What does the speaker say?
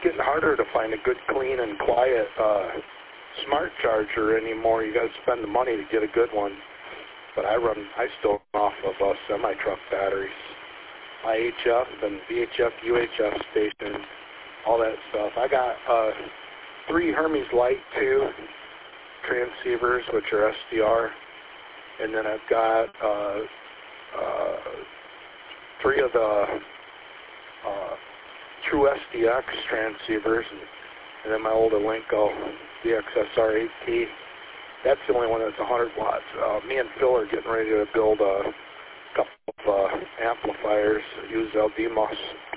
getting harder to find a good, clean, and quiet smart charger anymore. You got to spend the money to get a good one. But I still run off of semi-truck batteries. My HF and VHF, UHF station, all that stuff. I got 3 Hermes Light 2 transceivers, which are SDR, and then I've got 3 of the True SDX transceivers, and then my old Elenco VXSR 8T. That's the only one that's 100 watts. Me and Phil are getting ready to build a couple of amplifiers that use LDMOS